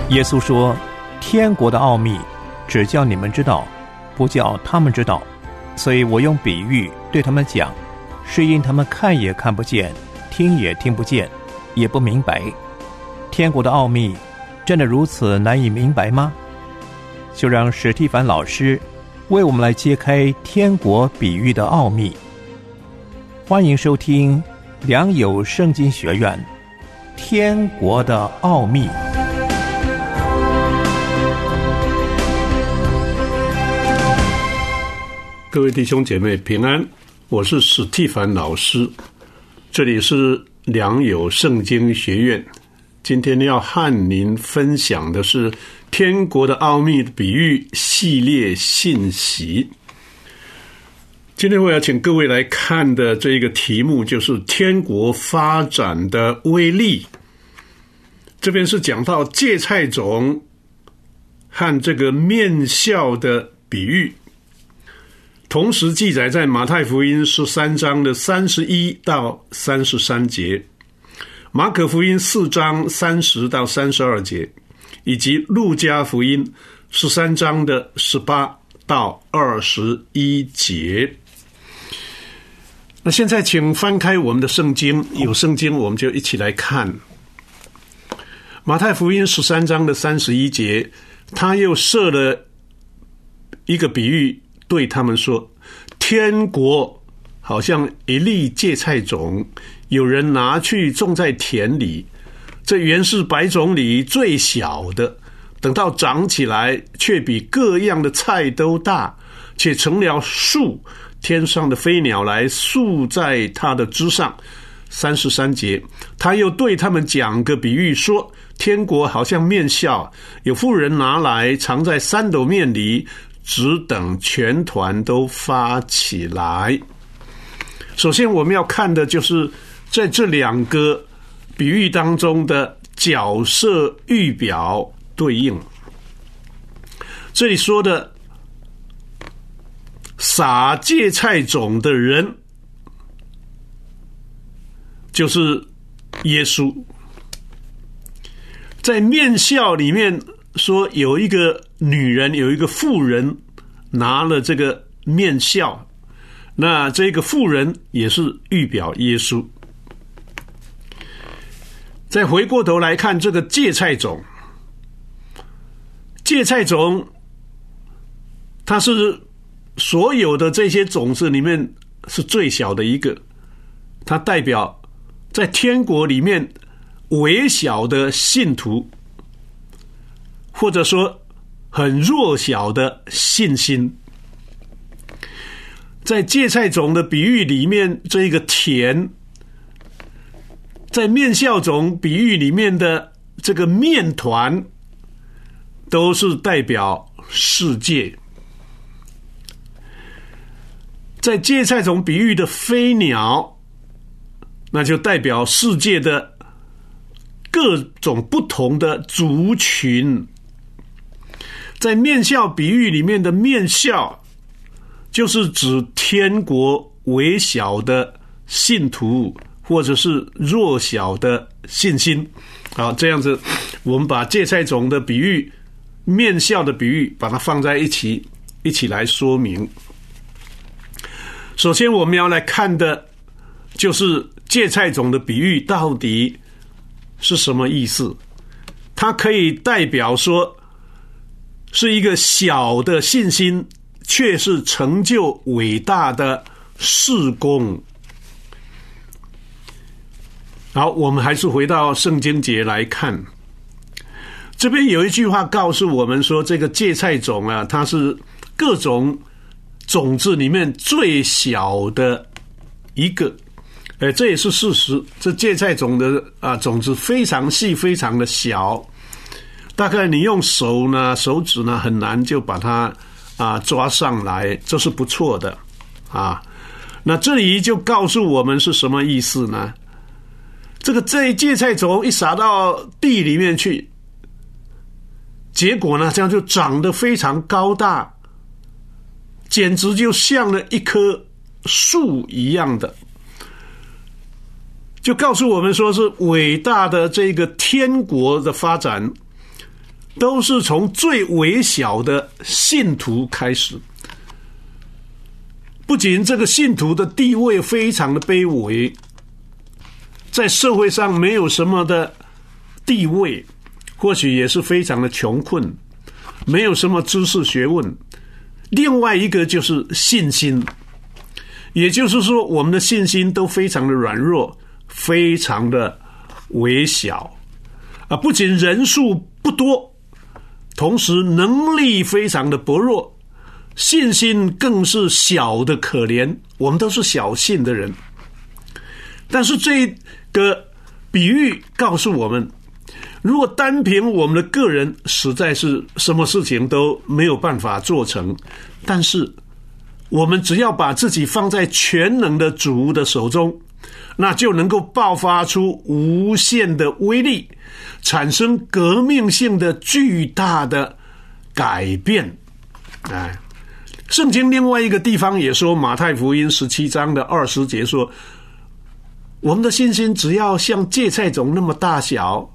耶稣说，天国的奥秘只叫你们知道，不叫他们知道，所以我用比喻对他们讲，是因他们看也看不见，听也听不见，也不明白。天国的奥秘真的如此难以明白吗？就让史蒂凡老师为我们来揭开天国比喻的奥秘。欢迎收听良友圣经学院天国的奥秘。 各位弟兄姐妹平安，我是史蒂凡老师，这里是良友圣经学院。今天要和您分享的是天国的奥秘比喻系列信息。今天我要请各位来看的这个题目就是天国发展的威力。这边是讲到芥菜种和这个面笑的比喻，同时记载在马太福音13章的31到33节，马可福音4章30到32节，以及路加福音13章的18到21节。那现在请翻开我们的圣经，有圣经我们就一起来看。马太福音13章的31节，他又设了一个比喻，对他们说，天国好像一粒芥菜种，有人拿去种在田里，这原是百种里最小的，等到长起来，却比各样的菜都大，且成了树，天上的飞鸟来宿在它的枝上。33节，他又对他们讲个比喻，说，天国好像面笑，有妇人拿来藏在3斗面里，只等全团都发起来。首先我们要看的就是在这两个比喻当中的角色预表对应。这里说的撒芥菜种的人就是耶稣。在面笑里面说，有一个女人，有一个妇人拿了这个面笑，那这个妇人也是预表耶稣。再回过头来看这个芥菜种，芥菜种它是所有的这些种子里面是最小的一个，它代表在天国里面微小的信徒，或者说很弱小的信心。在芥菜种的比喻里面，这个田，在面笑种比喻里面的这个面团，都是代表世界。在芥菜种比喻的飞鸟，那就代表世界的各种不同的族群。在面笑比喻里面的面笑，就是指天国微小的信徒，或者是弱小的信心。好，这样子我们把芥菜种的比喻、面笑的比喻把它放在一起来说明。首先我们要来看的就是芥菜种的比喻到底是什么意思。它可以代表说是一个小的信心，却是成就伟大的事工。好，我们还是回到圣经节来看。这边有一句话告诉我们说，这个芥菜种啊，它是各种种子里面最小的一个。这也是事实，这芥菜种的种子非常细，非常的小，大概你用手指呢很难就把它抓上来，这是不错的啊。那这里就告诉我们是什么意思呢？这芥菜种一撒到地里面去，结果呢这样就长得非常高大，简直就像了一棵树一样的，就告诉我们说是伟大的这个天国的发展都是从最微小的信徒开始。不仅这个信徒的地位非常的卑微，在社会上没有什么的地位，或许也是非常的穷困，没有什么知识学问。另外一个就是信心，也就是说我们的信心都非常的软弱，非常的微小不仅人数不多，同时能力非常的薄弱，信心更是小的可怜，我们都是小信的人。但是这个比喻告诉我们，如果单凭我们的个人，实在是什么事情都没有办法做成。但是我们只要把自己放在全能的主的手中，那就能够爆发出无限的威力，产生革命性的巨大的改变。圣经另外一个地方也说，马太福音17章的20节说，我们的信心只要像芥菜种那么大小，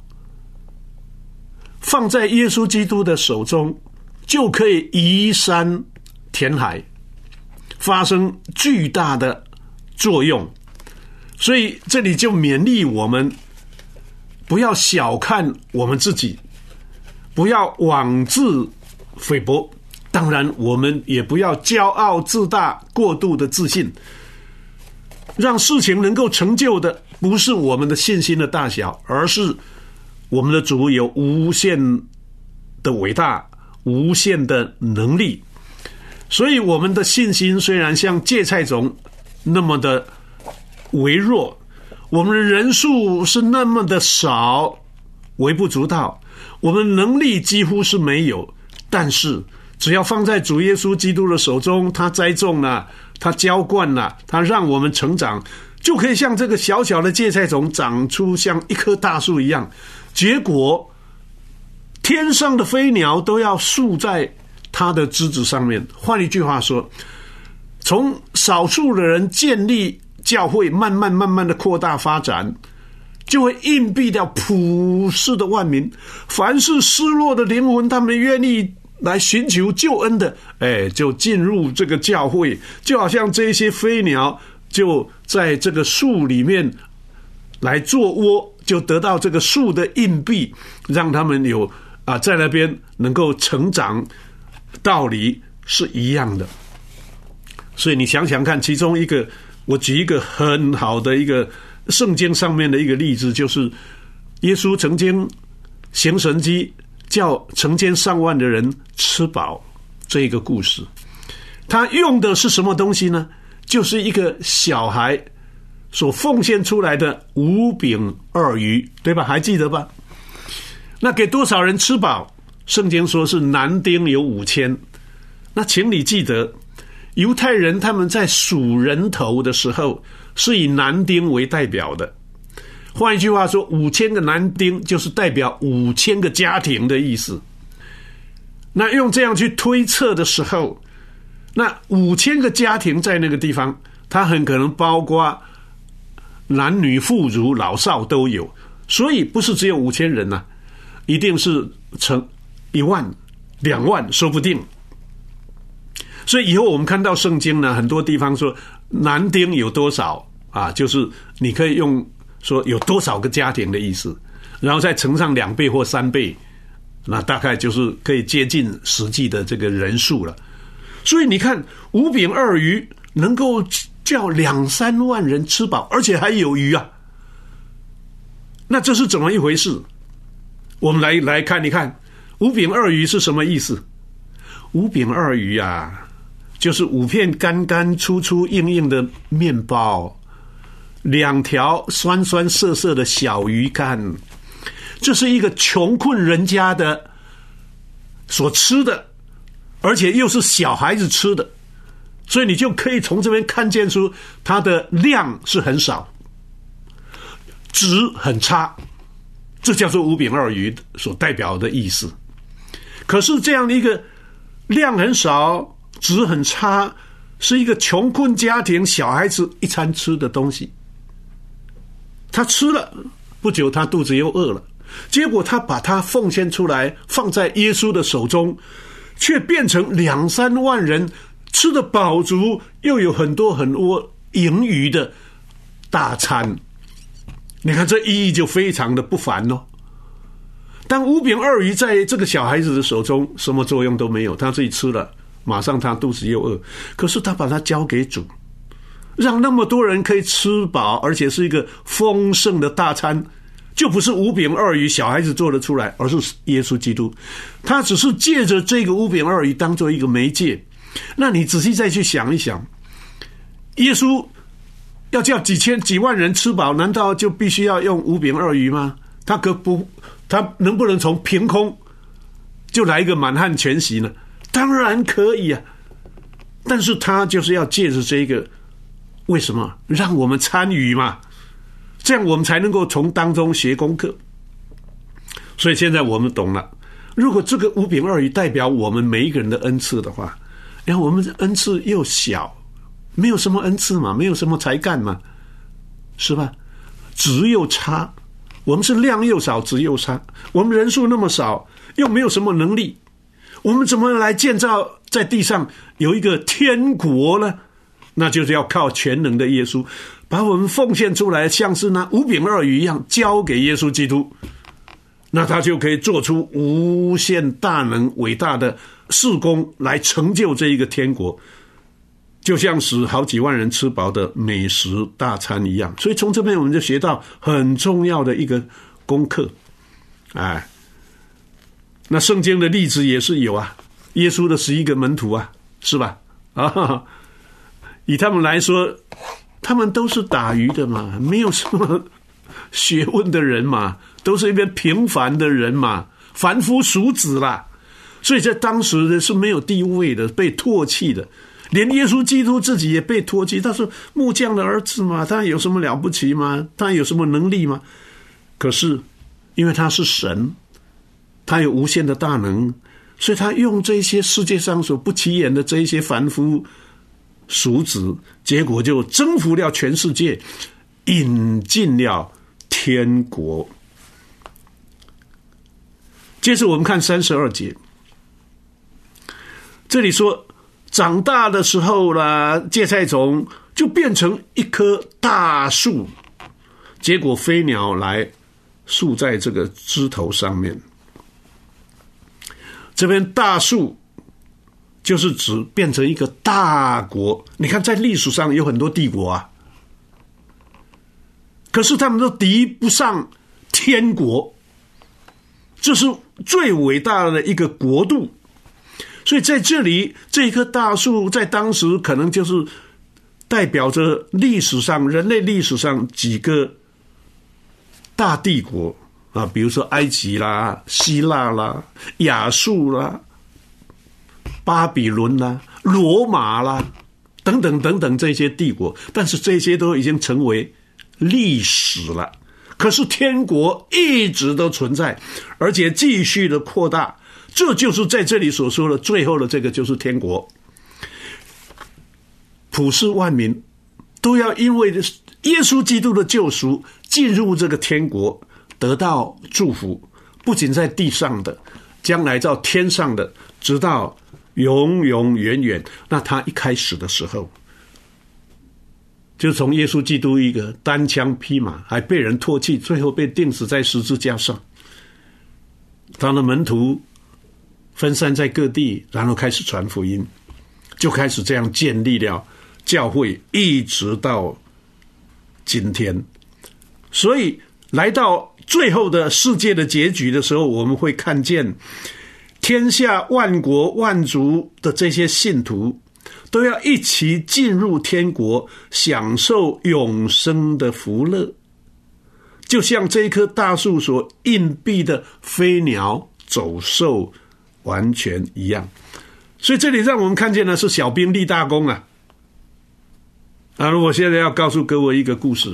放在耶稣基督的手中，就可以移山填海，发生巨大的作用。所以这里就勉励我们，不要小看我们自己，不要妄自菲薄，当然我们也不要骄傲自大，过度的自信。让事情能够成就的不是我们的信心的大小，而是我们的主有无限的伟大，无限的能力。所以我们的信心虽然像芥菜种那么的微弱，我们的人数是那么的少，微不足道，我们能力几乎是没有，但是只要放在主耶稣基督的手中，他栽种了，他浇灌了，他让我们成长，就可以像这个小小的芥菜种长出像一棵大树一样，结果天上的飞鸟都要宿在他的枝子上面。换一句话说，从少数的人建立教会，慢慢的扩大发展，就会荫蔽掉普世的万民。凡是失落的灵魂，他们愿意来寻求救恩的，就进入这个教会，就好像这些飞鸟就在这个树里面来做窝，就得到这个树的荫蔽，让他们有在那边能够成长，道理是一样的。所以你想想看，其中一个，我举一个很好的一个圣经上面的一个例子，就是耶稣曾经行神迹，叫成千上万的人吃饱，这一个故事。他用的是什么东西呢？就是一个小孩所奉献出来的5饼2鱼，对吧？还记得吧？那给多少人吃饱？圣经说是男丁有5000。那请你记得，犹太人他们在数人头的时候是以男丁为代表的。换一句话说，5000个男丁就是代表5000个家庭的意思。那用这样去推测的时候，那5000个家庭在那个地方，它很可能包括男女妇孺老少都有，所以不是只有5000人啊，一定是成1万2万说不定。所以以后我们看到圣经呢，很多地方说男丁有多少就是你可以用说有多少个家庭的意思，然后再乘上2倍或3倍，那大概就是可以接近实际的这个人数了。所以你看5饼2鱼能够叫2-3万人吃饱，而且还有鱼啊，那这是怎么一回事？我们来看一看5饼2鱼是什么意思。5饼2鱼就是5片干干粗粗硬硬的面包，2条酸酸涩涩的小鱼干，这是一个穷困人家的所吃的，而且又是小孩子吃的，所以你就可以从这边看见出它的量是很少，质很差，这叫做5饼2鱼所代表的意思。可是这样的一个量很少，质很差，是一个穷困家庭小孩子一餐吃的东西。他吃了不久，他肚子又饿了， 结果他把它奉献出来，放在耶稣的手中，却变成2-3万人吃得饱足，又有很多盈余的大餐。你看这意义就非常的不凡哦。当5饼2鱼在这个小孩子的手中，什么作用都没有，他自己吃了，马上他肚子又饿。可是他把它交给主，让那么多人可以吃饱，而且是一个丰盛的大餐，就不是5饼2鱼小孩子做得出来，而是耶稣基督。他只是借着这个5饼2鱼当做一个媒介。那你仔细再去想一想，耶稣要叫几万人吃饱，难道就必须要用5饼2鱼吗？他能不能从凭空就来一个满汉全席呢？当然可以啊，但是他就是要借着这个，为什么？让我们参与嘛，这样我们才能够从当中学功课。所以现在我们懂了，如果这个5饼2鱼代表我们每一个人的恩赐的话，我们的恩赐又小，没有什么恩赐嘛，没有什么才干嘛，是吧？值又差，我们是量又少，值又差，我们人数那么少，又没有什么能力，我们怎么来建造在地上有一个天国呢？那就是要靠全能的耶稣，把我们奉献出来，像是那5饼2鱼一样，交给耶稣基督，那他就可以做出无限大能伟大的事工来成就这一个天国，就像使好几万人吃饱的美食大餐一样。所以从这边我们就学到很重要的一个功课。那圣经的例子也是有啊，耶稣的11个门徒啊，是吧？以他们来说，他们都是打鱼的嘛，没有什么学问的人嘛，都是一边平凡的人嘛，凡夫俗子啦。所以在当时是没有地位的，被唾弃的，连耶稣基督自己也被唾弃。他说木匠的儿子嘛，他有什么了不起吗？他有什么能力吗？可是因为他是神，他有无限的大能，所以他用这些世界上所不起眼的这一些凡夫俗子，结果就征服了全世界，引进了天国。接着我们看32节，这里说长大的时候啦，芥菜种就变成一棵大树，结果飞鸟来树在这个枝头上面。这边大树就是指变成一个大国。你看在历史上有很多帝国啊，可是他们都敌不上天国，这是最伟大的一个国度。所以在这里这棵大树在当时可能就是代表着人类历史上几个大帝国啊，比如说埃及啦、希腊啦、亚述啦、巴比伦啦、罗马啦等等等等这些帝国，但是这些都已经成为历史了。可是天国一直都存在，而且继续的扩大，这就是在这里所说的最后的这个就是天国。普世万民都要因为耶稣基督的救赎进入这个天国，得到祝福，不仅在地上的，将来到天上的，直到永永远远。那他一开始的时候，就从耶稣基督一个单枪匹马，还被人唾弃，最后被钉死在十字架上。他的门徒分散在各地，然后开始传福音，就开始这样建立了教会，一直到今天。所以来到最后的世界的结局的时候，我们会看见天下万国万族的这些信徒都要一起进入天国，享受永生的福乐，就像这一棵大树所荫蔽的飞鸟走兽完全一样。所以这里让我们看见的是小兵立大功啊！我现在要告诉各位一个故事，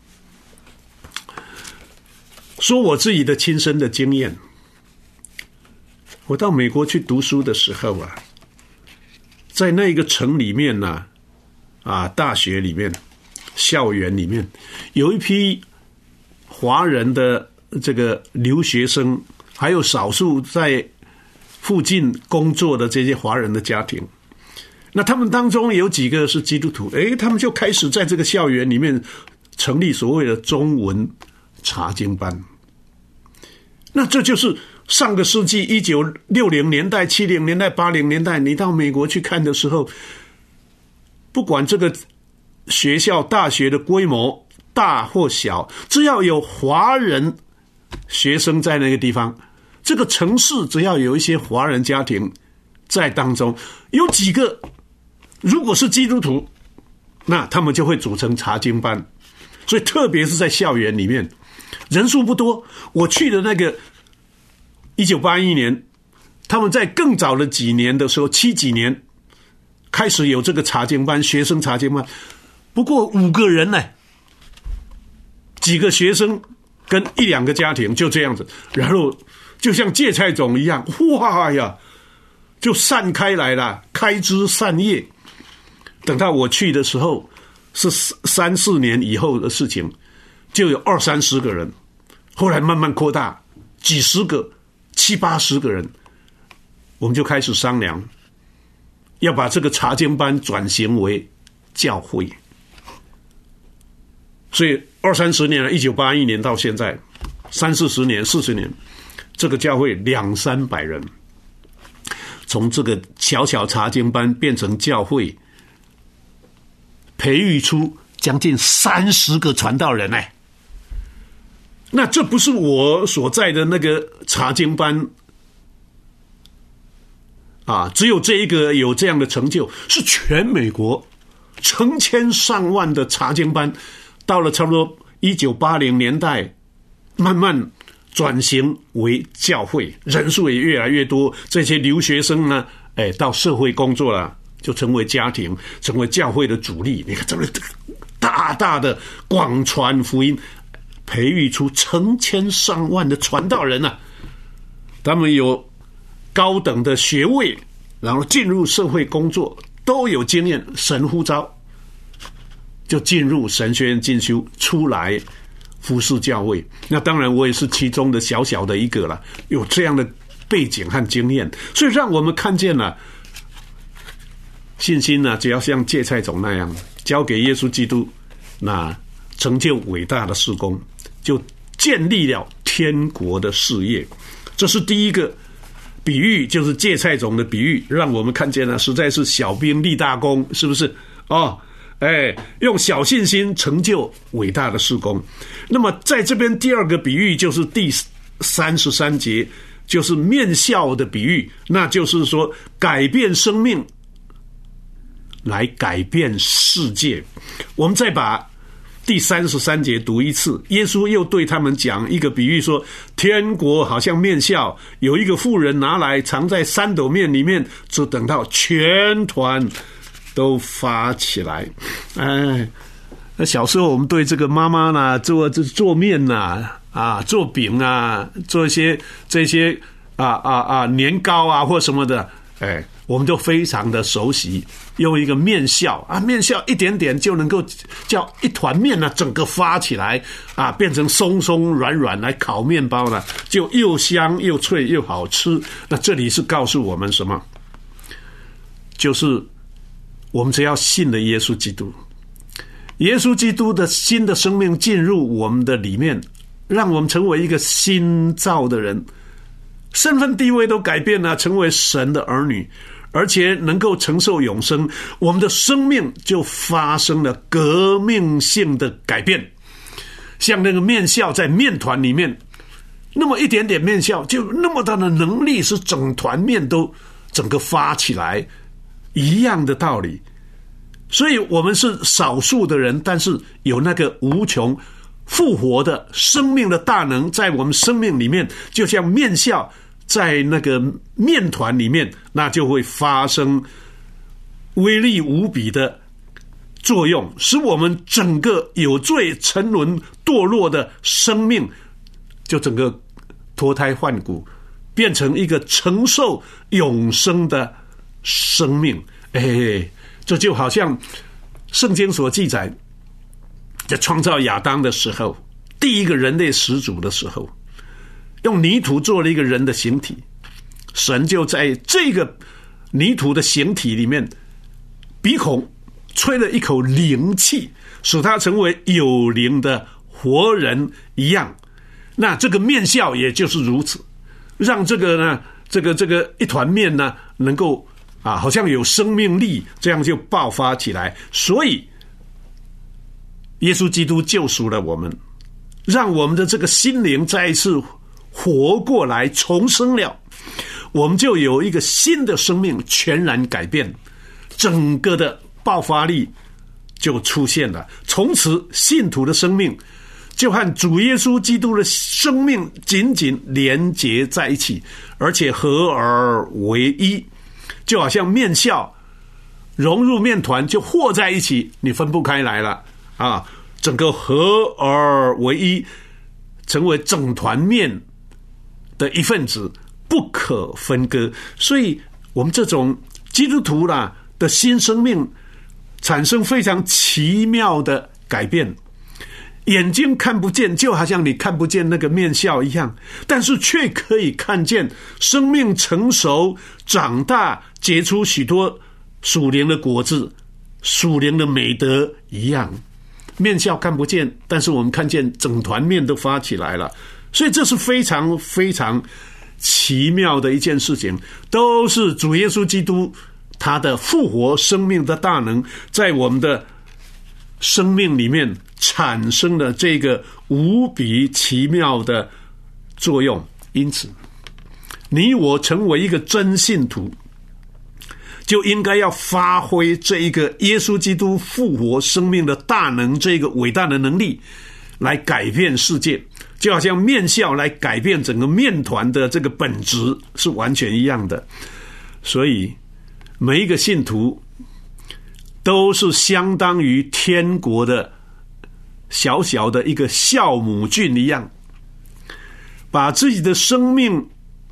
说我自己的亲身的经验。我到美国去读书的时候啊，在那个城里面呢，大学里面、校园里面，有一批华人的这个留学生，还有少数在附近工作的这些华人的家庭。那他们当中有几个是基督徒，他们就开始在这个校园里面成立所谓的中文查经班。那这就是上个世纪1960年代、70年代、80年代，你到美国去看的时候，不管这个学校大学的规模大或小，只要有华人学生在那个地方，这个城市只要有一些华人家庭在当中，有几个如果是基督徒，那他们就会组成查经班。所以特别是在校园里面，人数不多。我去的那个1981年，他们在更早的几年的时候，70几年开始有这个查经班，学生查经班，不过5个人呢，几个学生跟1、2个家庭就这样子，然后就像芥菜种一样，哇呀，就散开来了，开枝散叶。等到我去的时候是3、4年以后的事情，就有20、30个人，后来慢慢扩大，几十个、70、80个人，我们就开始商量，要把这个查经班转型为教会。所以20、30年了，1981年到现在30、40年、40年，这个教会200、300人，从这个小小查经班变成教会，培育出将近30个传道人哎。那这不是我所在的那个查经班啊，只有这一个有这样的成就，是全美国成千上万的查经班，到了差不多1980年代，慢慢转型为教会，人数也越来越多。这些留学生呢，到社会工作了，就成为家庭，成为教会的主力。你看，这么大大的广传福音，培育出成千上万的传道人啊！他们有高等的学位，然后进入社会工作，都有经验，神呼召，就进入神学院进修，出来服侍教会。那当然我也是其中的小小的一个了，有这样的背景和经验，所以让我们看见了信心呢，只要像芥菜种那样交给耶稣基督，那成就伟大的事工，就建立了天国的事业。这是第一个比喻，就是芥菜种的比喻，让我们看见了实在是小兵立大功，是不是用小信心成就伟大的事工。那么在这边第二个比喻就是第33节，就是面笑的比喻，那就是说改变生命来改变世界。我们再把第33节读一次，耶稣又对他们讲一个比喻，说天国好像面笑，有一个妇人拿来藏在3斗面里面，只等到全团都发起来。那小时候我们对这个妈妈呢，做面啊，做饼啊，做一些这些年糕啊或什么的，我们就非常的熟悉，用一个面笑啊，面笑一点点就能够叫一团面呢整个发起来啊，变成松松软软来烤面包呢，就又香又脆又好吃。那这里是告诉我们什么？就是我们只要信了耶稣基督，耶稣基督的新的生命进入我们的里面，让我们成为一个新造的人，身份地位都改变了，成为神的儿女，而且能够承受永生，我们的生命就发生了革命性的改变。像那个面笑在面团里面，那么一点点面笑就那么大的能力，使整团面都整个发起来，一样的道理。所以我们是少数的人，但是有那个无穷复活的生命的大能在我们生命里面，就像面笑在那个面团里面，那就会发生威力无比的作用，使我们整个有罪沉沦堕落的生命就整个脱胎换骨，变成一个承受永生的生命。这就好像圣经所记载，在创造亚当的时候，第一个人类始祖的时候， 用泥土做了一个人的形体，神就在这个泥土的形体里面鼻孔吹了一口灵气，使他成为有灵的活人一样。那这个面笑也就是如此，让这个呢这个一团面呢能够好像有生命力，这样就爆发起来。所以耶稣基督救赎了我们，让我们的这个心灵再一次活过来，重生了，我们就有一个新的生命，全然改变，整个的爆发力就出现了。从此信徒的生命就和主耶稣基督的生命紧紧连结在一起，而且合而为一，就好像面笑融入面团就和在一起，你分不开来了整个合而为一，成为整团面的一份子，不可分割。所以我们这种基督徒的新生命产生非常奇妙的改变，眼睛看不见，就好像你看不见那个面笑一样，但是却可以看见生命成熟长大，结出许多属灵的果子，属灵的美德一样。面笑看不见，但是我们看见整团面都发起来了，所以这是非常非常奇妙的一件事情，都是主耶稣基督他的复活生命的大能在我们的生命里面产生了这个无比奇妙的作用。因此你我成为一个真信徒，就应该要发挥这一个耶稣基督复活生命的大能，这个伟大的能力来改变世界，就好像面笑来改变整个面团的这个本质是完全一样的。所以每一个信徒都是相当于天国的小小的一个酵母菌一样，把自己的生命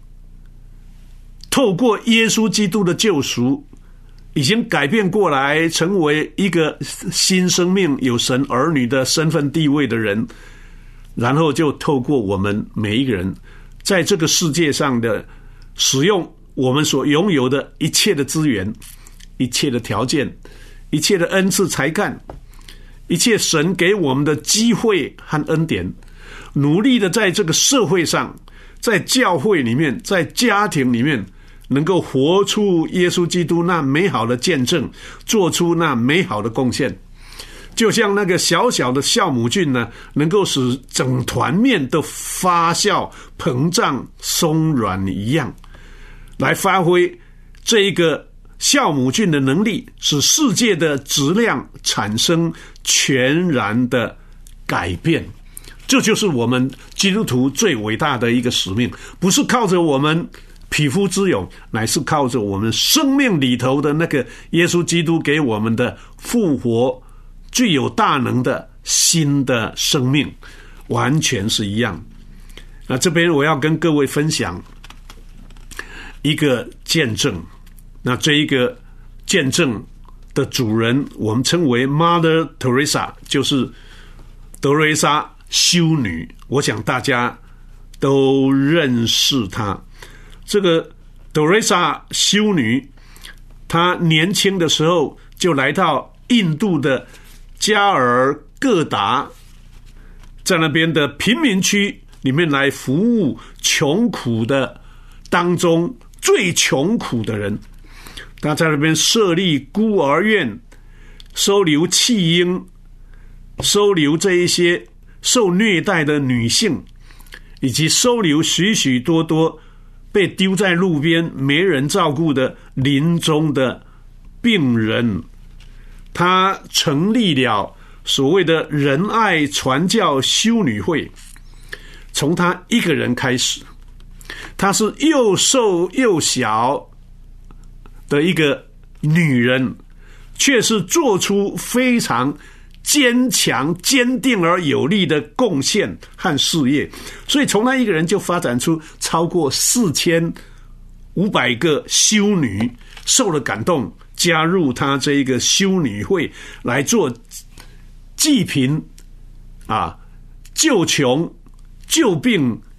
透过耶稣基督的救赎已经改变过来，成为一个新生命，有神儿女的身份地位的人，然后就透过我们每一个人在这个世界上的使用我们所拥有的一切的资源，一切的条件，一切的恩赐才干，一切神给我们的机会和恩典，努力的在这个社会上，在教会里面，在家庭里面，能够活出耶稣基督那美好的见证，做出那美好的贡献。就像那个小小的酵母菌呢，能够使整团面都发酵膨胀松软一样，来发挥这一个酵母菌的能力，使世界的质量产生全然的改变。这就是我们基督徒最伟大的一个使命，不是靠着我们匹夫之勇，乃是靠着我们生命里头的那个耶稣基督给我们的复活具有大能的新的生命，完全是一样。那这边我要跟各位分享一个见证，那这一个见证的主人我们称为 Mother Teresa， 就是德瑞莎修女，我想大家都认识她。这个德瑞莎修女，她年轻的时候就来到印度的加尔各答，在那边的贫民区里面来服务穷苦的当中最穷苦的人。他在那边设立孤儿院，收留弃婴，收留这一些受虐待的女性，以及收留许许多多被丢在路边没人照顾的临终的病人。他成立了所谓的仁爱传教修女会，从他一个人开始，他是又瘦又小的一个女人，却是做出非常坚强坚定而有力的贡献和事业。所以从他一个人就发展出超过4500个修女受了感动，加入他这一个修女会来做济贫救穷救病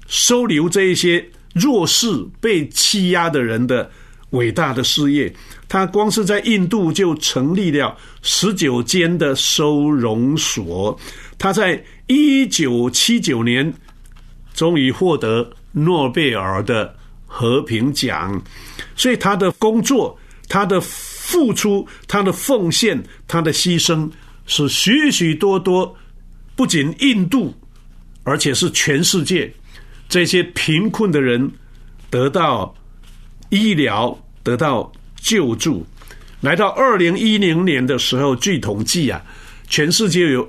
收留这一些弱势被欺压的人的伟大的事业。他光是在印度就成立了19间的收容所，他在1979年终于获得诺贝尔的和平奖。所以他的工作，他的付出，他的奉献，他的牺牲，是许许多多不仅印度而且是全世界这些贫困的人得到医疗，得到救助。来到2010年的时候，据统计啊，全世界有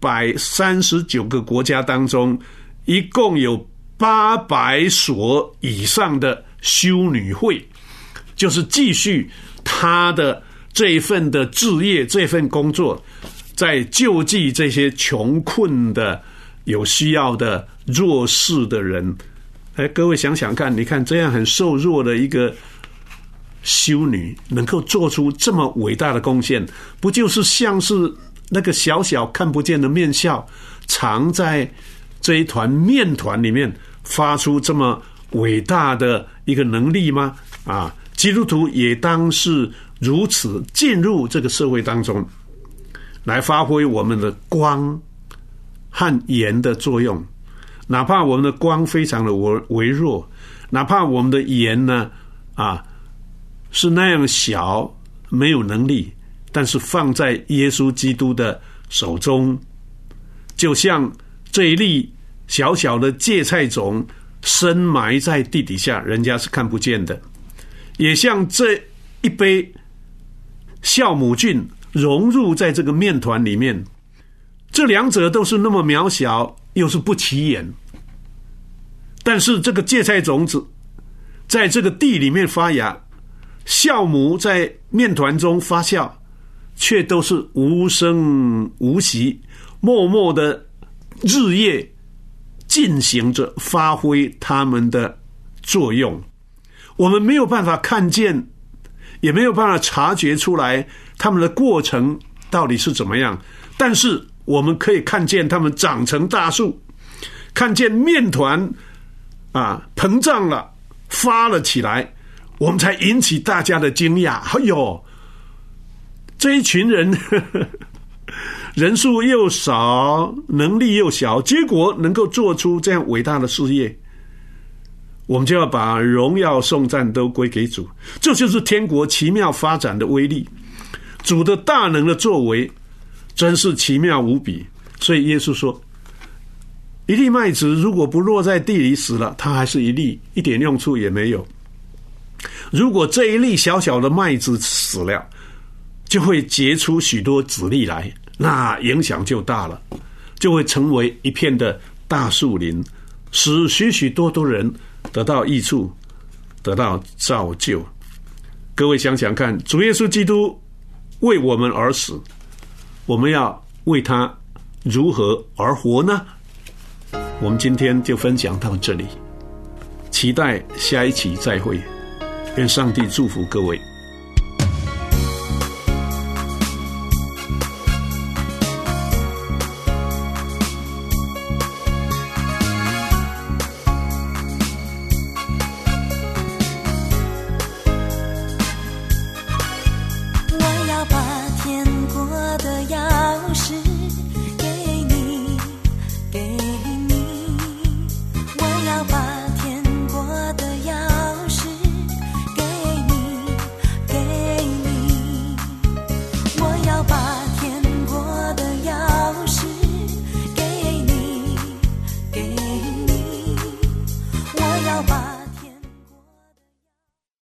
139个国家当中，一共有800所以上的修女会，就是继续他的这一份的志业，这份工作，在救济这些穷困的有需要的弱势的人。各位想想看，你看这样很瘦弱的一个修女能够做出这么伟大的贡献，不就是像是那个小小看不见的面笑藏在这一团面团里面发出这么伟大的一个能力吗？基督徒也当是如此进入这个社会当中，来发挥我们的光和盐的作用。哪怕我们的光非常的微弱，哪怕我们的盐呢是那样小，没有能力，但是放在耶稣基督的手中，就像这一粒小小的芥菜种深埋在地底下，人家是看不见的，也像这一杯酵母菌融入在这个面团里面，这两者都是那么渺小，又是不起眼。但是这个芥菜种子在这个地里面发芽，酵母在面团中发酵，却都是无声无息，默默的日夜进行着，发挥他们的作用。我们没有办法看见，也没有办法察觉出来他们的过程到底是怎么样，但是我们可以看见他们长成大树，看见面团膨胀了，发了起来，我们才引起大家的惊讶。这一群人人数又少，能力又小，结果能够做出这样伟大的事业，我们就要把荣耀颂赞都归给主。这就是天国奇妙发展的威力，主的大能的作为真是奇妙无比。所以耶稣说，一粒麦子如果不落在地里死了，它还是一粒，一点用处也没有。如果这一粒小小的麦子死了，就会结出许多子粒来，那影响就大了，就会成为一片的大树林，使许许多多人得到益处，得到造就。各位想想看，主耶稣基督为我们而死，我们要为他如何而活呢？我们今天就分享到这里，期待下一期再会。愿上帝祝福各位。